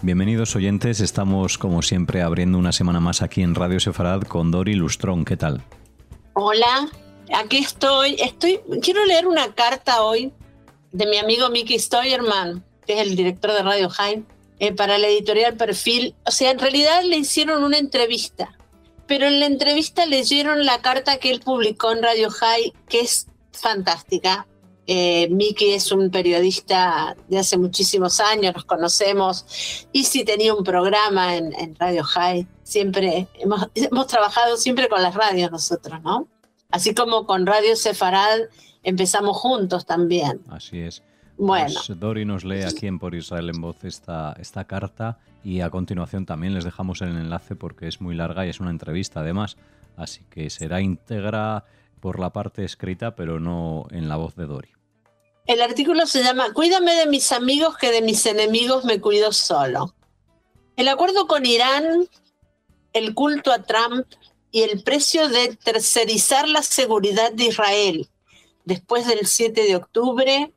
Bienvenidos oyentes, estamos como siempre abriendo una semana más aquí en Radio Sefarad con Dori Lustrón. ¿Qué tal? Hola, aquí estoy. Quiero leer una carta hoy de mi amigo Miki Steuermann, que es el director de Radio High, para la editorial Perfil. O sea, en realidad le hicieron una entrevista, pero en la entrevista leyeron la carta que él publicó en Radio High, que es fantástica. Miki es un periodista de hace muchísimos años, nos conocemos, y sí tenía un programa en Radio High. Siempre hemos trabajado siempre con las radios nosotros, ¿no? Así como con Radio Sefarad empezamos juntos también. Así es. Bueno. Pues Dori nos lee aquí en Por Israel en Voz esta carta y a continuación también les dejamos el enlace porque es muy larga y es una entrevista además, así que será íntegra por la parte escrita pero no en la voz de Dori. El artículo se llama "Cuídame de mis amigos que de mis enemigos me cuido solo". El acuerdo con Irán, el culto a Trump y el precio de tercerizar la seguridad de Israel después del 7 de octubre,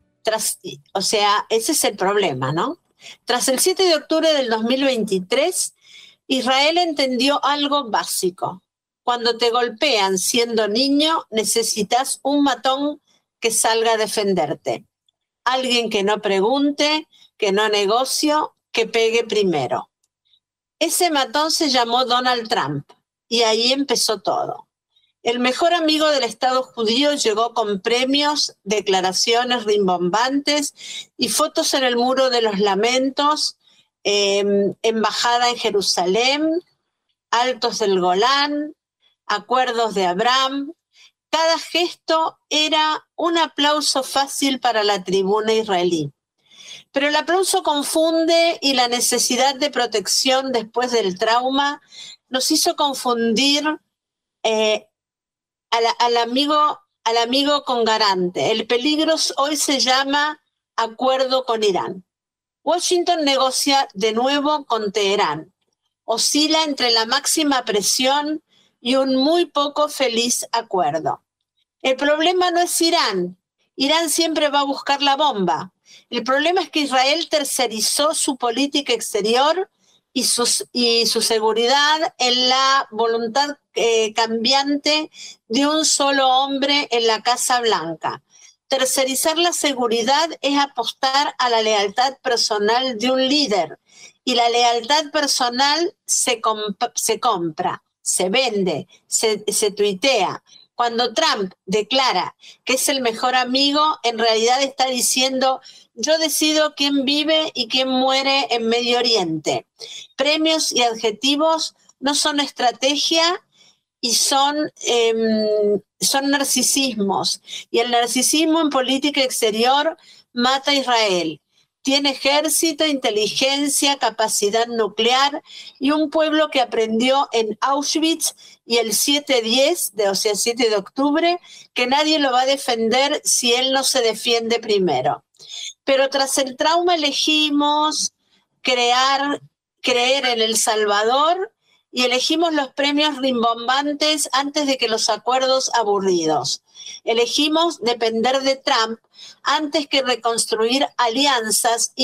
ese es el problema, ¿no? Tras el 7 de octubre del 2023, Israel entendió algo básico. Cuando te golpean siendo niño, necesitas un matón que salga a defenderte. Alguien que no pregunte, que no negocie, que pegue primero. Ese matón se llamó Donald Trump y ahí empezó todo. El mejor amigo del Estado judío llegó con premios, declaraciones rimbombantes y fotos en el Muro de los Lamentos, embajada en Jerusalén, Altos del Golán, acuerdos de Abraham. Cada gesto era un aplauso fácil para la tribuna israelí. Pero el aplauso confunde y la necesidad de protección después del trauma nos hizo confundir al amigo con garante. El peligro hoy se llama acuerdo con Irán. Washington negocia de nuevo con Teherán. Oscila entre la máxima presión y un muy poco feliz acuerdo. El problema no es Irán. Irán siempre va a buscar la bomba. El problema es que Israel tercerizó su política exterior y su seguridad en la voluntad cambiante de un solo hombre en la Casa Blanca. Tercerizar la seguridad es apostar a la lealtad personal de un líder, y la lealtad personal se compra, se vende, se tuitea. Cuando Trump declara que es el mejor amigo, en realidad está diciendo: yo decido quién vive y quién muere en Medio Oriente. Premios y adjetivos no son estrategia y son narcisismos. Y el narcisismo en política exterior mata a Israel. Tiene ejército, inteligencia, capacidad nuclear y un pueblo que aprendió en Auschwitz y el 7 de octubre, que nadie lo va a defender si él no se defiende primero. Pero tras el trauma elegimos creer en El Salvador y elegimos los premios rimbombantes antes de que los acuerdos aburridos. Elegimos depender de Trump antes que reconstruir alianzas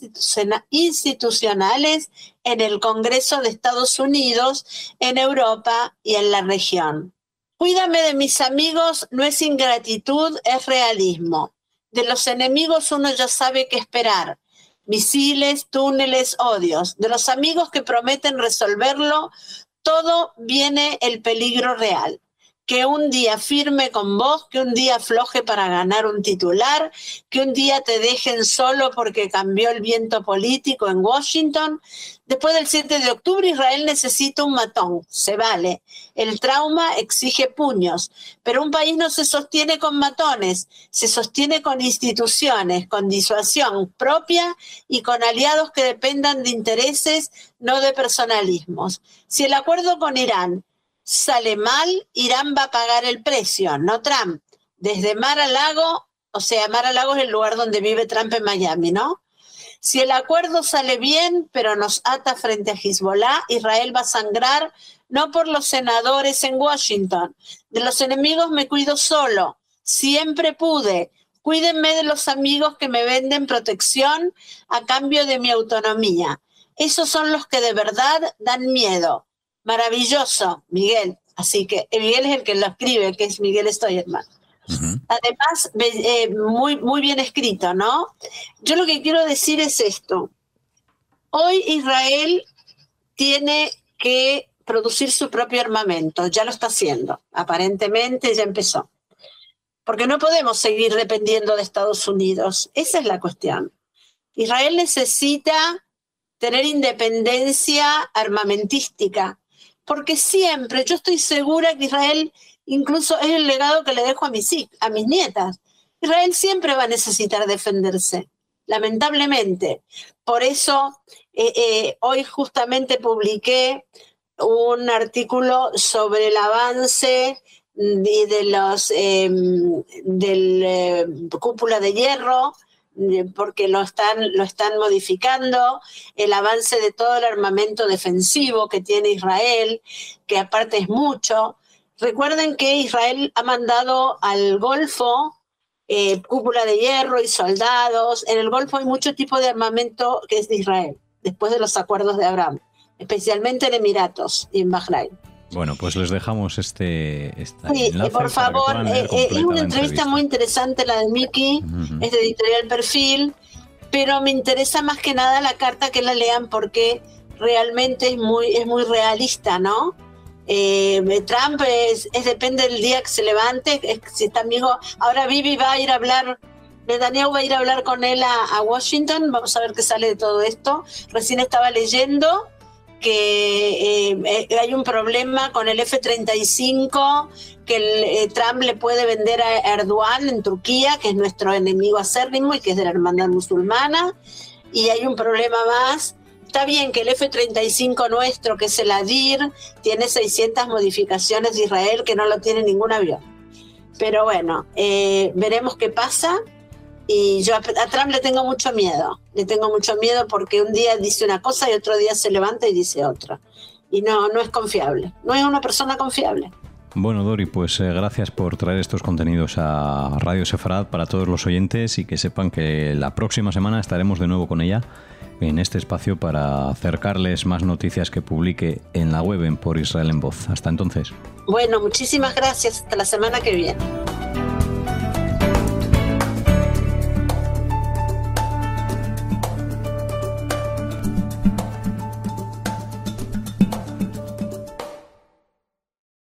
institucionales en el Congreso de Estados Unidos, en Europa y en la región. Cuídame de mis amigos no es ingratitud, es realismo. De los enemigos uno ya sabe qué esperar. Misiles, túneles, odios. De los amigos que prometen resolverlo, todo viene el peligro real. Que un día firme con vos, que un día afloje para ganar un titular, que un día te dejen solo porque cambió el viento político en Washington. Después del 7 de octubre, Israel necesita un matón. Se vale. El trauma exige puños. Pero un país no se sostiene con matones, se sostiene con instituciones, con disuasión propia y con aliados que dependan de intereses, no de personalismos. Si el acuerdo con Irán sale mal, Irán va a pagar el precio, no Trump. Desde Mar-a-Lago, Mar-a-Lago es el lugar donde vive Trump en Miami, ¿no? Si el acuerdo sale bien, pero nos ata frente a Hezbollah, Israel va a sangrar, no por los senadores en Washington. De los enemigos me cuido solo, siempre pude. Cuídenme de los amigos que me venden protección a cambio de mi autonomía. Esos son los que de verdad dan miedo. Maravilloso, Miguel. Así que Miguel es el que lo escribe, que es Miguel Steuermann. Uh-huh. Además, muy, muy bien escrito, ¿no? Yo lo que quiero decir es esto. Hoy Israel tiene que producir su propio armamento. Ya lo está haciendo. Aparentemente ya empezó. Porque no podemos seguir dependiendo de Estados Unidos. Esa es la cuestión. Israel necesita tener independencia armamentística, porque siempre, yo estoy segura que Israel, incluso es el legado que le dejo a mis nietas, Israel siempre va a necesitar defenderse, lamentablemente. Por eso, hoy justamente publiqué un artículo sobre el avance de los cúpula de hierro, porque lo están modificando, el avance de todo el armamento defensivo que tiene Israel, que aparte es mucho. Recuerden que Israel ha mandado al Golfo cúpula de hierro y soldados. En el Golfo hay mucho tipo de armamento que es de Israel, después de los acuerdos de Abraham, especialmente en Emiratos y en Bahrein. Bueno, pues les dejamos sí, enlace por favor, es una entrevista muy interesante la de Miki, es de Editorial Perfil, pero me interesa más que nada la carta que la lean porque realmente es muy realista, ¿no? Trump depende del día que se levante, si está amigo. Ahora Bibi va a ir a hablar, Netanyahu va a ir a hablar con él a Washington, vamos a ver qué sale de todo esto. Recién estaba leyendo que hay un problema con el F-35 que Trump le puede vender a Erdogan en Turquía, que es nuestro enemigo acérrimo y que es de la hermandad musulmana, y hay un problema más. Está bien que el F-35 nuestro, que es el Adir, tiene 600 modificaciones de Israel que no lo tiene ningún avión, pero bueno, veremos qué pasa. Y yo a Trump le tengo mucho miedo porque un día dice una cosa y otro día se levanta y dice otra. Y no es confiable, no es una persona confiable. Bueno, Dori, pues gracias por traer estos contenidos a Radio Sefarad para todos los oyentes y que sepan que la próxima semana estaremos de nuevo con ella en este espacio para acercarles más noticias que publique en la web en Por Israel en Voz. Hasta entonces. Bueno, muchísimas gracias. Hasta la semana que viene.